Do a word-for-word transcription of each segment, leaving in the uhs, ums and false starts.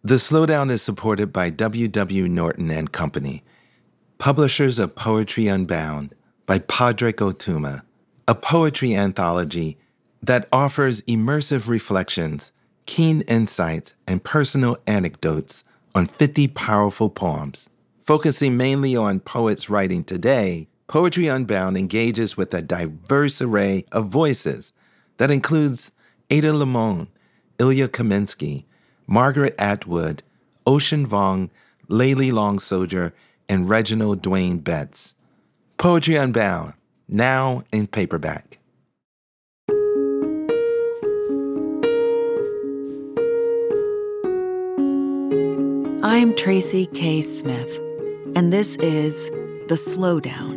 The Slowdown is supported by W W. Norton and Company, publishers of Poetry Unbound by Padraig Ó Tuama, a poetry anthology that offers immersive reflections, keen insights, and personal anecdotes on fifty powerful poems. Focusing mainly on poets writing today, Poetry Unbound engages with a diverse array of voices that includes Ada Limon, Ilya Kaminsky, Margaret Atwood, Ocean Vuong, Layli Long Soldier, and Reginald Dwayne Betts. Poetry Unbound, now in paperback. I'm Tracy K. Smith, and this is The Slowdown.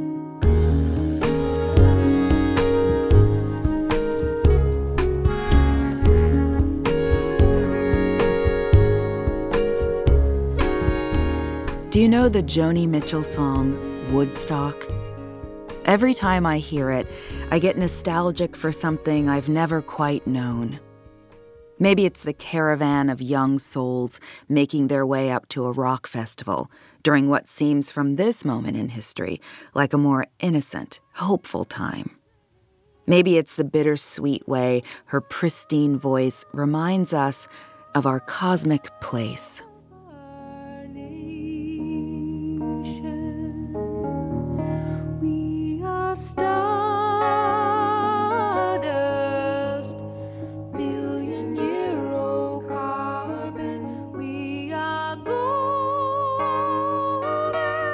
Do you know the Joni Mitchell song, Woodstock? Every time I hear it, I get nostalgic for something I've never quite known. Maybe it's the caravan of young souls making their way up to a rock festival during what seems from this moment in history like a more innocent, hopeful time. Maybe it's the bittersweet way her pristine voice reminds us of our cosmic place. We are stardust, billion-year-old carbon. We are golden,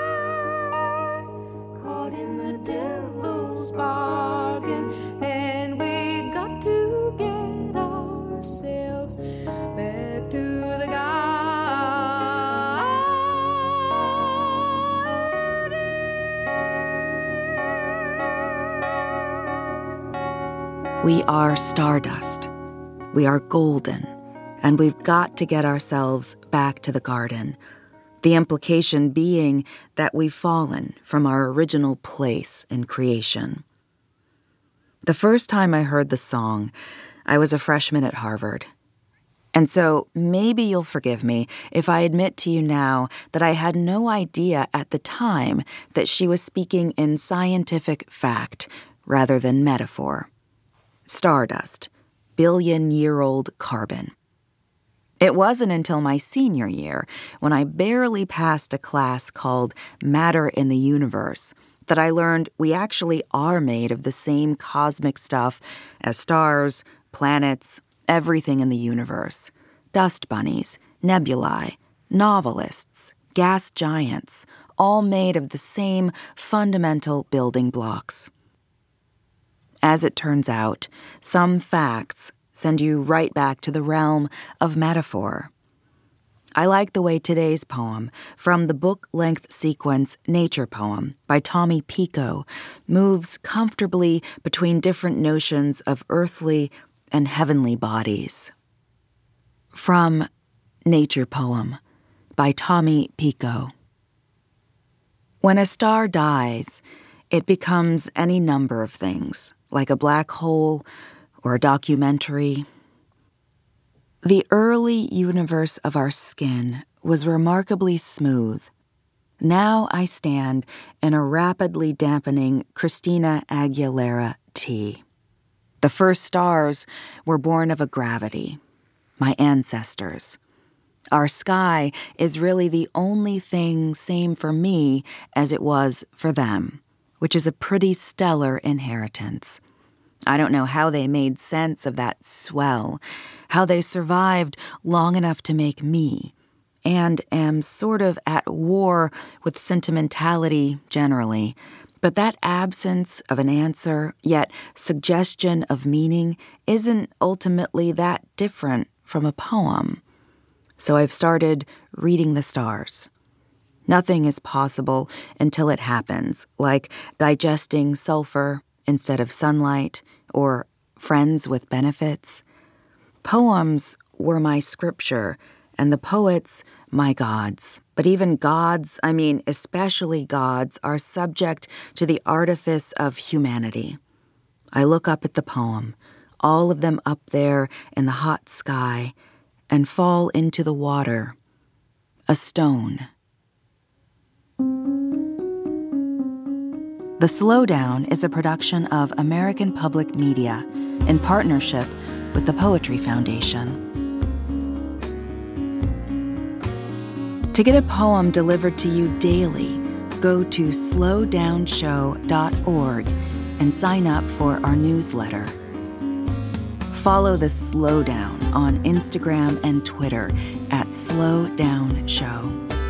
caught in the devil's bargain, and we got to get ourselves back to the garden. We are stardust, we are golden, and we've got to get ourselves back to the garden. The implication being that we've fallen from our original place in creation. The first time I heard the song, I was a freshman at Harvard. And so maybe you'll forgive me if I admit to you now that I had no idea at the time that she was speaking in scientific fact rather than metaphor. Stardust, billion-year-old carbon. It wasn't until my senior year, when I barely passed a class called Matter in the Universe, that I learned we actually are made of the same cosmic stuff as stars, planets, everything in the universe. Dust bunnies, nebulae, novelists, gas giants, all made of the same fundamental building blocks. As it turns out, some facts send you right back to the realm of metaphor. I like the way today's poem, from the book-length sequence Nature Poem by Tommy Pico, moves comfortably between different notions of earthly and heavenly bodies. From Nature Poem by Tommy Pico. When a star dies, it becomes any number of things, like a black hole or a documentary. The early universe of our skin was remarkably smooth. Now I stand in a rapidly dampening Christina Aguilera tea. The first stars were born of a gravity, my ancestors. Our sky is really the only thing same for me as it was for them, which is a pretty stellar inheritance. I don't know how they made sense of that swell, how they survived long enough to make me, and am sort of at war with sentimentality generally. But that absence of an answer, yet suggestion of meaning, isn't ultimately that different from a poem. So I've started reading the stars. Nothing is possible until it happens, like digesting sulfur instead of sunlight, or friends with benefits. Poems were my scripture, and the poets my gods. But even gods, I mean especially gods, are subject to the artifice of humanity. I look up at the poem, all of them up there in the hot sky, and fall into the water, a stone. The Slowdown is a production of American Public Media in partnership with the Poetry Foundation. To get a poem delivered to you daily, go to slow down show dot org and sign up for our newsletter. Follow the Slowdown on Instagram and Twitter at slowdownshow.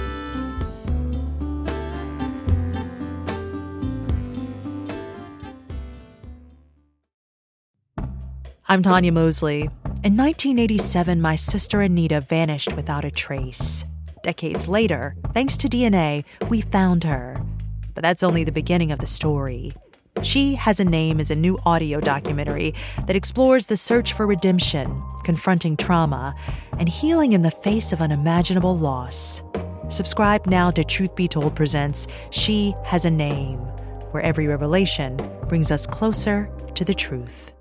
I'm Tanya Mosley. In nineteen eighty-seven, my sister Anita vanished without a trace. Decades later, thanks to D N A, we found her. But that's only the beginning of the story. She Has a Name is a new audio documentary that explores the search for redemption, confronting trauma, and healing in the face of unimaginable loss. Subscribe now to Truth Be Told presents She Has a Name, where every revelation brings us closer to the truth.